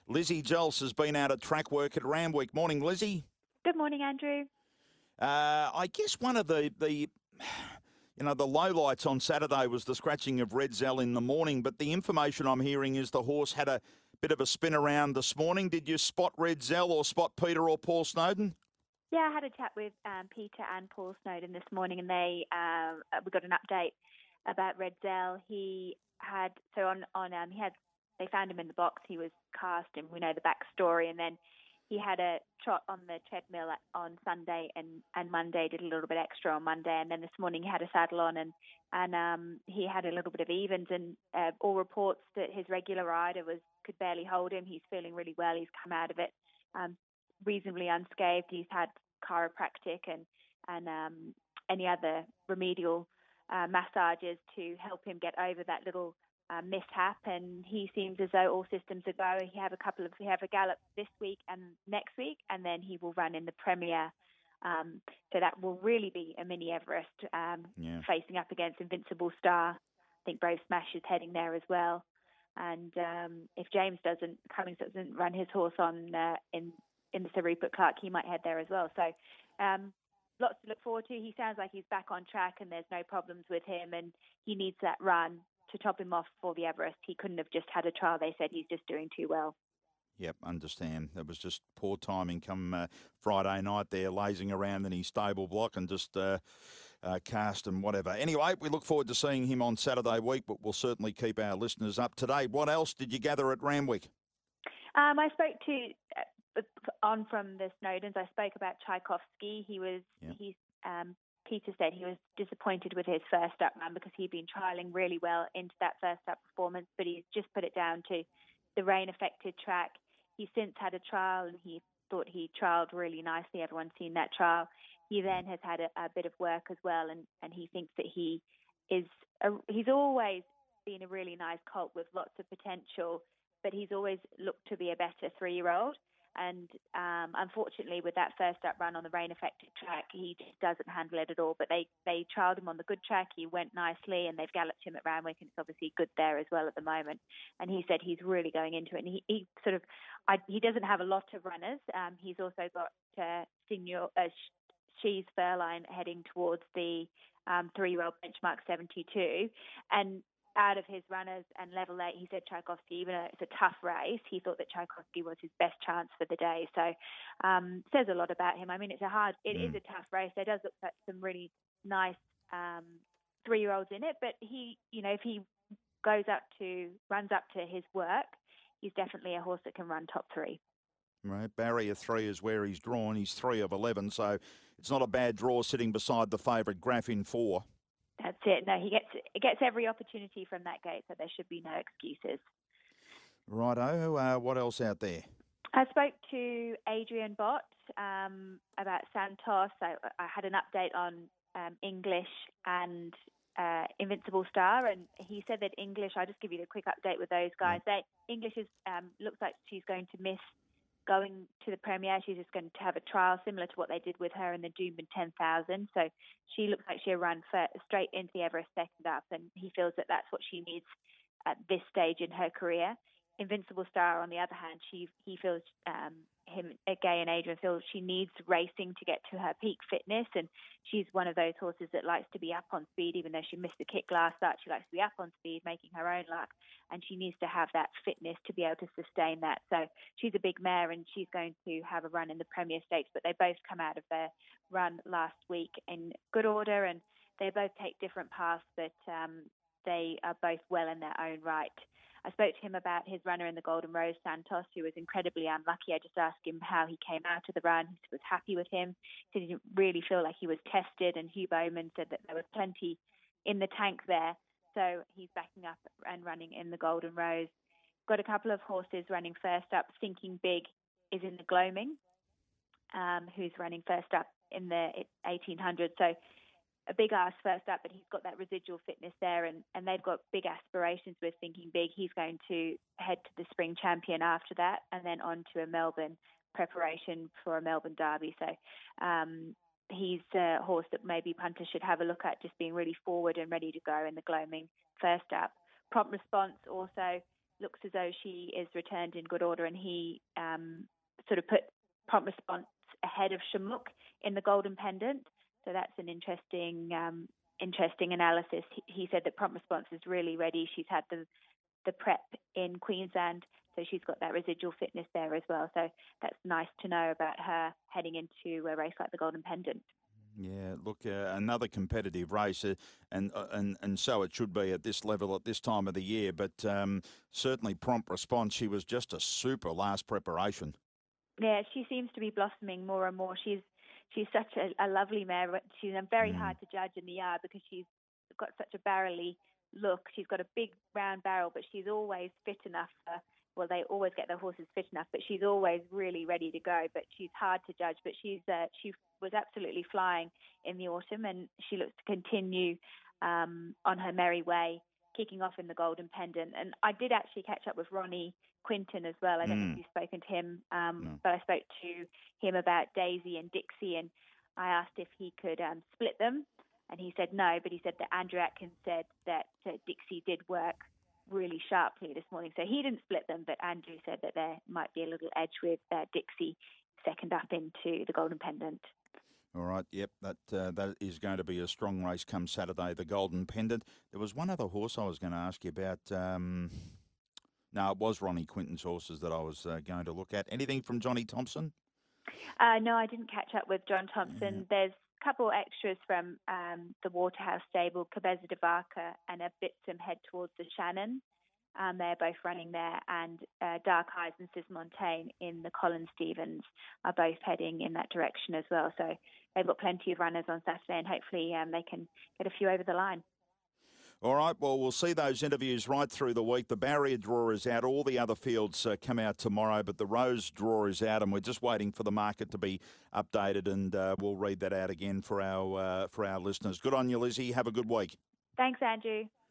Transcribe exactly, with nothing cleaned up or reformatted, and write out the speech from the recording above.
Lizzie Jels has been out at track work at Randwick. Morning, Lizzie. Good morning, Andrew. Uh, I guess one of the, the, you know, the lowlights on Saturday was the scratching of Red Zell in the morning, but the information I'm hearing is the horse had a bit of a spin around this morning. Did you spot Red Zell or spot Peter or Paul Snowden? Yeah, I had a chat with um, Peter and Paul Snowden this morning, and they um, we got an update about Red Zell. He had so on on um, he had they found him in the box. He was cast, and we know the backstory. And then he had a trot on the treadmill on Sunday and, and Monday. Did a little bit extra on Monday, and then this morning he had a saddle on, and and um, he had a little bit of evens. And uh, all reports that his regular rider was could barely hold him. He's feeling really well. He's come out of it um, reasonably unscathed. He's had chiropractic and and um, any other remedial uh, massages to help him get over that little uh, mishap. And he seems as though all systems are go. He have a couple of he have a gallop this week and next week, and then he will run in the Premier. Um, so that will really be a mini Everest um, yeah. facing up against Invincible Star. I think Brave Smash is heading there as well. And um, if James doesn't Cummings doesn't run his horse on uh, in in the Sir Rupert Clarke, he might head there as well. So um, lots to look forward to. He sounds like he's back on track and there's no problems with him, and he needs that run to top him off for the Everest. He couldn't have just had a trial. They said he's just doing too well. Yep, understand. That was just poor timing come uh, Friday night there, lazing around in his stable block and just uh, uh, cast and whatever. Anyway, we look forward to seeing him on Saturday week, but we'll certainly keep our listeners up to date. What else did you gather at Randwick? Um, I spoke to... Uh, on from the Snowdens, I spoke about Tchaikovsky. He was, yep. he's, um, Peter said he was disappointed with his first up run because he'd been trialling really well into that first up performance, but he's just put it down to the rain-affected track. He's since had a trial and he thought he trialled really nicely. Everyone's seen that trial. He then has had a, a bit of work as well, and, and he thinks that he is, a, he's always been a really nice colt with lots of potential, but he's always looked to be a better three-year-old. And um, unfortunately, with that first up run on the rain-affected track, he just doesn't handle it at all. But they, they trialled him on the good track. He went nicely, and they've galloped him at Randwick, and it's obviously good there as well at the moment. And he said he's really going into it. And he, he sort of, I, he doesn't have a lot of runners. Um, he's also got uh, Senior uh, She's Furline heading towards the um, three-year-old benchmark seventy-two, and out of his runners and level eight, he said Tchaikovsky, even though it's a tough race, he thought that Tchaikovsky was his best chance for the day. So um, says a lot about him. I mean, it's a hard, it mm. is a tough race. There does look like some really nice um, three-year-olds in it, but he, you know, if he goes up to, runs up to his work, he's definitely a horse that can run top three. Right, barrier three is where he's drawn. He's three of eleven, so it's not a bad draw sitting beside the favourite Graph in four. That's it. No, he gets gets every opportunity from that gate, so there should be no excuses. Righto. Uh, what else out there? I spoke to Adrian Bott um, about Santos. So I had an update on um, English and uh, Invincible Star, and he said that English. I'll just give you a quick update with those guys. Mm. They English is um, looks like she's going to miss going to the Premier. She's just going to have a trial similar to what they did with her in the Doomben ten thousand. So she looks like she'll run for, straight into the Everest second up, and he feels that that's what she needs at this stage in her career. Invincible Star, on the other hand, she he feels um, him, Gay and Adrian feel she needs racing to get to her peak fitness, and she's one of those horses that likes to be up on speed. Even though she missed the kick last start, she likes to be up on speed, making her own luck, and she needs to have that fitness to be able to sustain that. So she's a big mare, and she's going to have a run in the Premier Stakes, but they both come out of their run last week in good order, and they both take different paths, but um, they are both well in their own right. I spoke to him about his runner in the Golden Rose, Santos, who was incredibly unlucky. I just asked him how he came out of the run. He was happy with him. He said he didn't really feel like he was tested, and Hugh Bowman said that there was plenty in the tank there. So he's backing up and running in the Golden Rose. Got a couple of horses running first up. Thinking Big is in the Gloaming, um, who's running first up in the eighteen hundred. So a big ass first up, but he's got that residual fitness there, and, and they've got big aspirations with Thinking Big. He's going to head to the Spring Champion after that, and then on to a Melbourne preparation for a Melbourne Derby. So um, he's a horse that maybe punters should have a look at, just being really forward and ready to go in the Gloaming first up. Prompt Response also looks as though she is returned in good order, and he um, sort of put Prompt Response ahead of Shamuk in the Golden Pendant. So that's an interesting um, interesting analysis. He, he said that Prompt Response is really ready. She's had the the prep in Queensland, so she's got that residual fitness there as well. So that's nice to know about her heading into a race like the Golden Pendant. Yeah, look, uh, another competitive race, uh, and uh, and and so it should be at this level at this time of the year. But um, certainly, Prompt Response, she was just a super last preparation. Yeah, she seems to be blossoming more and more. She's she's such a, a lovely mare. She's very mm. hard to judge in the yard because she's got such a barrelly look. She's got a big round barrel, but she's always fit enough for, well, they always get their horses fit enough, but she's always really ready to go. But she's hard to judge. But she's uh, she was absolutely flying in the autumn, and she looks to continue um, on her merry way, kicking off in the Golden Pendant. And I did actually catch up with Ronnie Quinton as well. I don't mm. know if you've spoken to him, um, no. but I spoke to him about Daisy and Dixie, and I asked if he could um, split them, and he said no, but he said that Andrew Atkins said that uh, Dixie did work really sharply this morning. So he didn't split them, but Andrew said that there might be a little edge with uh, Dixie second up into the Golden Pendant. All right, yep, that uh, that is going to be a strong race come Saturday, the Golden Pendant. There was one other horse I was going to ask you about. Um, no, it was Ronnie Quinton's horses that I was uh, going to look at. Anything from Johnny Thompson? Uh, no, I didn't catch up with John Thompson. Yeah. There's a couple extras from um, the Waterhouse stable, Cabeza de Vaca and a Bitsum head towards the Shannon. Um, they're both running there, and uh, Dark Eyes and Sismontaigne in the Colin Stevens are both heading in that direction as well. So they've got plenty of runners on Saturday, and hopefully um, they can get a few over the line. All right, well, we'll see those interviews right through the week. The barrier draw is out. All the other fields uh, come out tomorrow, but the Rose draw is out, and we're just waiting for the market to be updated, and uh, we'll read that out again for our uh, for our listeners. Good on you, Lizzie. Have a good week. Thanks, Andrew.